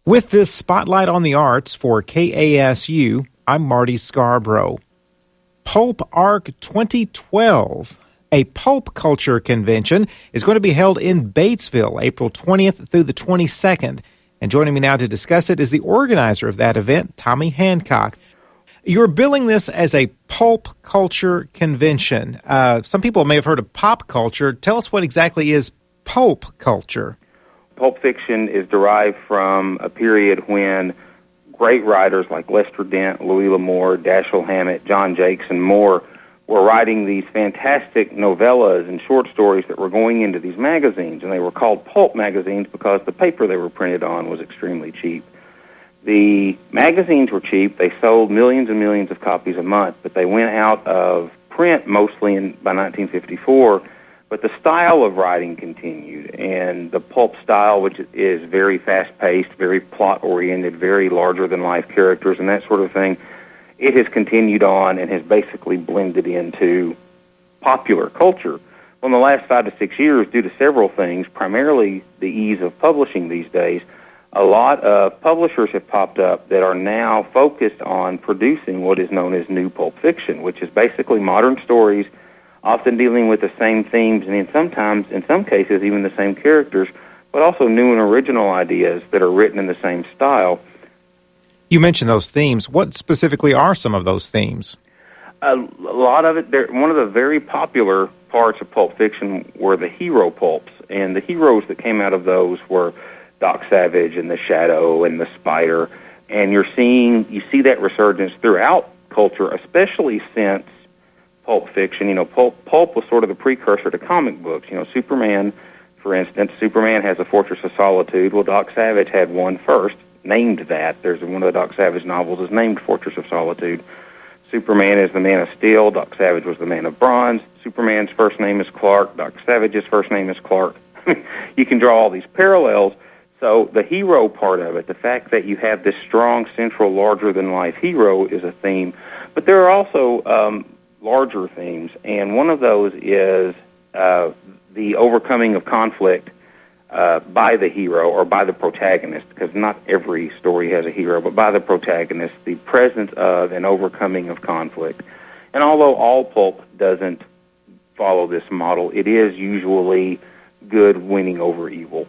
With this Spotlight on the Arts for KASU, I'm Marty Scarborough. Pulp Arc 2012, a pulp culture convention, is going to be held in Batesville, April 20th through the 22nd. And joining me now to discuss it is the organizer of that event, Tommy Hancock. You're billing this as a pulp culture convention. Some people may have heard of pop culture. Tell us what exactly is pulp culture. Pulp fiction is derived from a period when great writers like Lester Dent, Louis L'Amour, Dashiell Hammett, John Jakes, and more were writing these fantastic novellas and short stories that were going into these magazines, and they were called pulp magazines because the paper they were printed on was extremely cheap. The magazines were cheap. They sold millions and millions of copies a month, but they went out of print mostly by 1954. But the style of writing continued, and the pulp style, which is very fast-paced, very plot-oriented, very larger-than-life characters and that sort of thing, it has continued on and has basically blended into popular culture. Well, in the last 5 to 6 years, due to several things, primarily the ease of publishing these days, a lot of publishers have popped up that are now focused on producing what is known as new pulp fiction, which is basically modern stories often dealing with the same themes and in some cases, even the same characters, but also new and original ideas that are written in the same style. You mentioned those themes. What specifically are some of those themes? A lot of it, one of the very popular parts of pulp fiction were the hero pulps, and the heroes that came out of those were Doc Savage and the Shadow and the Spider, and you see that resurgence throughout culture, especially since pulp fiction. Pulp was sort of the precursor to comic books. Superman, for instance, Superman has a Fortress of Solitude. Well, Doc Savage had one first, named that. There's one of the Doc Savage novels is named Fortress of Solitude. Superman is the Man of Steel. Doc Savage was the Man of Bronze. Superman's first name is Clark. Doc Savage's first name is Clark. You can draw all these parallels. So the hero part of it, the fact that you have this strong, central, larger-than-life hero is a theme. But there are also larger themes, and one of those is the overcoming of conflict by the hero or by the protagonist, because not every story has a hero, but by the protagonist, the presence of and overcoming of conflict. And although all pulp doesn't follow this model, it is usually good winning over evil.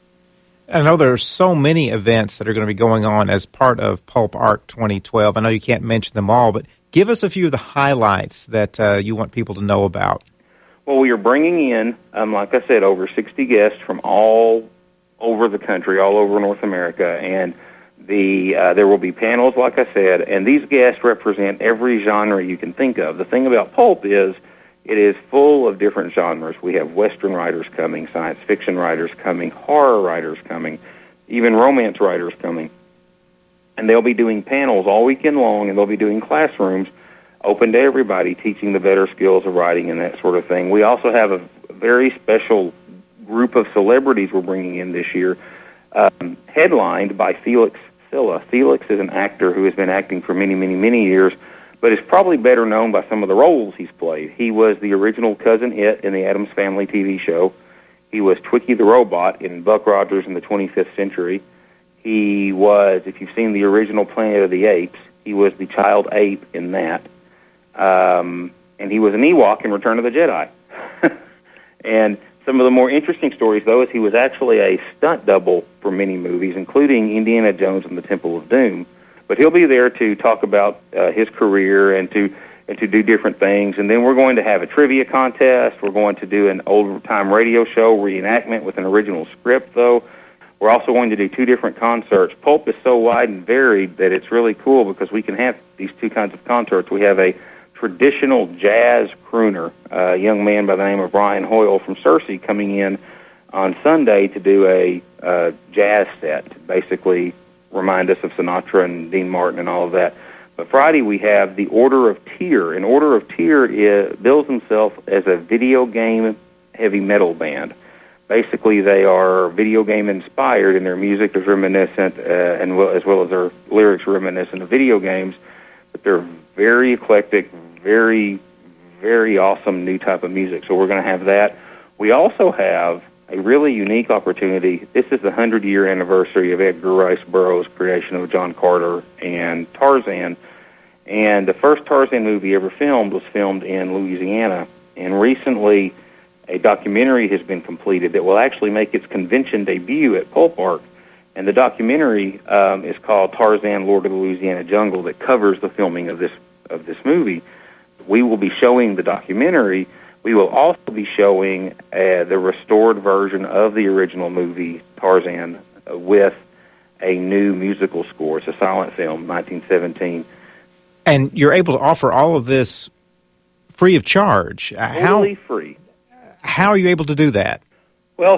I know there are so many events that are going to be going on as part of Pulp Arc 2012. I know you can't mention them all, but give us a few of the highlights that you want people to know about. Well, we are bringing in, like I said, over 60 guests from all over the country, all over North America, and there will be panels, like I said, and these guests represent every genre you can think of. The thing about pulp is it is full of different genres. We have Western writers coming, science fiction writers coming, horror writers coming, even romance writers coming. And they'll be doing panels all weekend long, and they'll be doing classrooms open to everybody, teaching the better skills of writing and that sort of thing. We also have a very special group of celebrities we're bringing in this year, headlined by Felix Silla. Felix is an actor who has been acting for many, many, many years, but is probably better known by some of the roles he's played. He was the original Cousin Itt in the Addams Family TV show. He was Twiki the Robot in Buck Rogers in the 25th Century. He was, if you've seen the original Planet of the Apes, he was the child ape in that. And he was an Ewok in Return of the Jedi. And some of the more interesting stories, though, is he was actually a stunt double for many movies, including Indiana Jones and the Temple of Doom. But he'll be there to talk about his career and to do different things. And then we're going to have a trivia contest. We're going to do an old-time radio show reenactment with an original script, though. We're also going to do 2 different concerts. Pulp is so wide and varied that it's really cool because we can have these 2 kinds of concerts. We have a traditional jazz crooner, a young man by the name of Brian Hoyle from Searcy, coming in on Sunday to do a jazz set, basically remind us of Sinatra and Dean Martin and all of that. But Friday we have the Order of Tyr. And Order of Tyr bills himself as a video game heavy metal band. Basically, they are video game inspired, and their music is reminiscent, as well as their lyrics reminiscent of video games. But they're very eclectic, very, very awesome new type of music. So we're going to have that. We also have a really unique opportunity. This is the 100-year anniversary of Edgar Rice Burroughs' creation of John Carter and Tarzan. And the first Tarzan movie ever filmed was filmed in Louisiana. And recently, a documentary has been completed that will actually make its convention debut at Pulp Arc. And the documentary is called Tarzan, Lord of the Louisiana Jungle, that covers the filming of this movie. We will be showing the documentary. We will also be showing the restored version of the original movie, Tarzan, with a new musical score. It's a silent film, 1917. And you're able to offer all of this free of charge. Totally free. How are you able to do that? Well,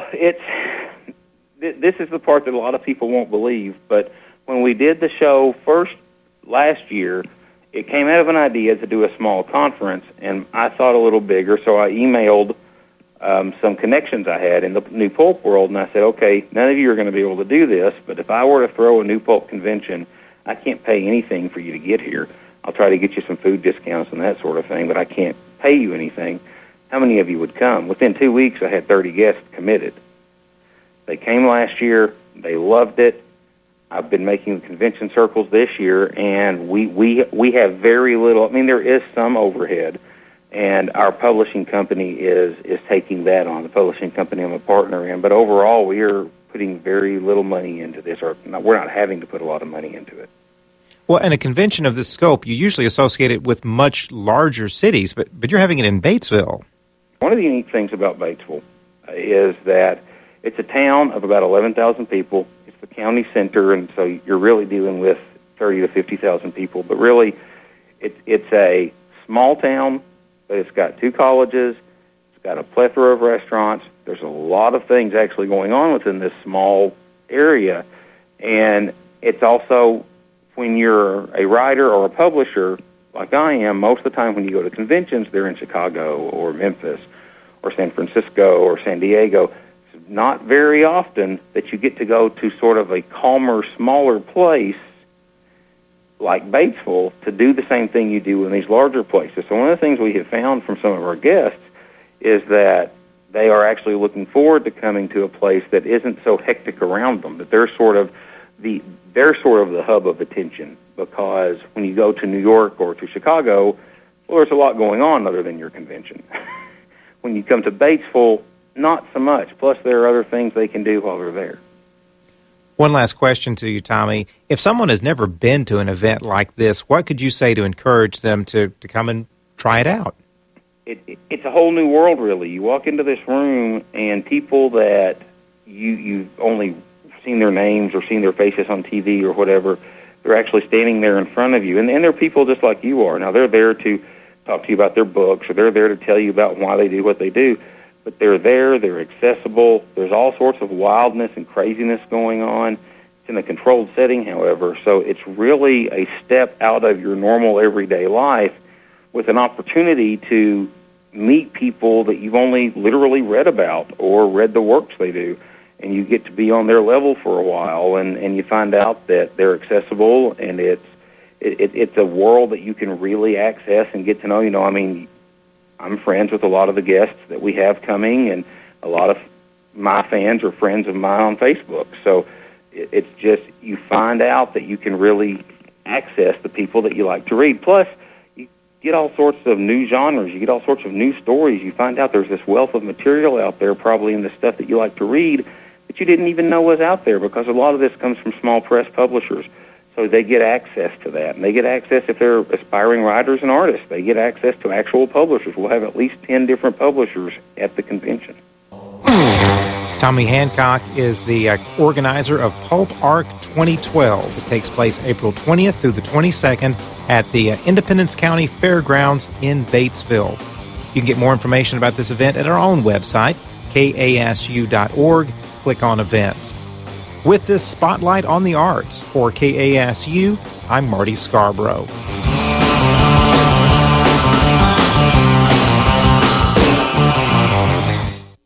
this is the part that a lot of people won't believe, but when we did the show first last year, it came out of an idea to do a small conference, and I thought a little bigger, so I emailed some connections I had in the New Pulp world, and I said, okay, none of you are going to be able to do this, but if I were to throw a New Pulp convention, I can't pay anything for you to get here. I'll try to get you some food discounts and that sort of thing, but I can't pay you anything. How many of you would come? Within 2 weeks, I had 30 guests committed. They came last year. They loved it. I've been making the convention circles this year, and we have very little. I mean, there is some overhead, and our publishing company is taking that on, the publishing company I'm a partner in. But overall, we are putting very little money into this, or we're not having to put a lot of money into it. Well, in a convention of this scope, you usually associate it with much larger cities, but you're having it in Batesville. One of the unique things about Batesville is that it's a town of about 11,000 people. It's the county center, and so you're really dealing with 30 to 50,000 people. But really, it's a small town, but it's got 2 colleges. It's got a plethora of restaurants. There's a lot of things actually going on within this small area. And it's also, when you're a writer or a publisher, like I am, most of the time when you go to conventions, they're in Chicago or Memphis or San Francisco or San Diego. It's not very often that you get to go to sort of a calmer, smaller place like Batesville to do the same thing you do in these larger places. So one of the things we have found from some of our guests is that they are actually looking forward to coming to a place that isn't so hectic around them, that they're sort of the hub of attention, because when you go to New York or to Chicago, well, there's a lot going on other than your convention. When you come to Batesville, not so much. Plus, there are other things they can do while they're there. One last question to you, Tommy. If someone has never been to an event like this, what could you say to encourage them to come and try it out? It's a whole new world, really. You walk into this room, and people that you've only seen their names or seen their faces on TV or whatever, they're actually standing there in front of you. And they're people just like you are. Now, they're there to talk to you about their books, or they're there to tell you about why they do what they do. But they're there, they're accessible. There's all sorts of wildness and craziness going on. It's in a controlled setting, however, so it's really a step out of your normal everyday life with an opportunity to meet people that you've only literally read about or read the works they do. And you get to be on their level for a while, and you find out that they're accessible, and it's a world that you can really access and get to know. You know, I mean, I'm friends with a lot of the guests that we have coming, and a lot of my fans are friends of mine on Facebook. So it's just, you find out that you can really access the people that you like to read. Plus, you get all sorts of new genres. You get all sorts of new stories. You find out there's this wealth of material out there, probably in the stuff that you like to read, that you didn't even know was out there, because a lot of this comes from small press publishers. So they get access to that. And they get access, if they're aspiring writers and artists, they get access to actual publishers. We'll have at least 10 different publishers at the convention. Tommy Hancock is the organizer of Pulp Arc 2012. It takes place April 20th through the 22nd at the Independence County Fairgrounds in Batesville. You can get more information about this event at our own website, kasu.org. Click on events. With this spotlight on the arts for KASU, I'm Marty Scarborough.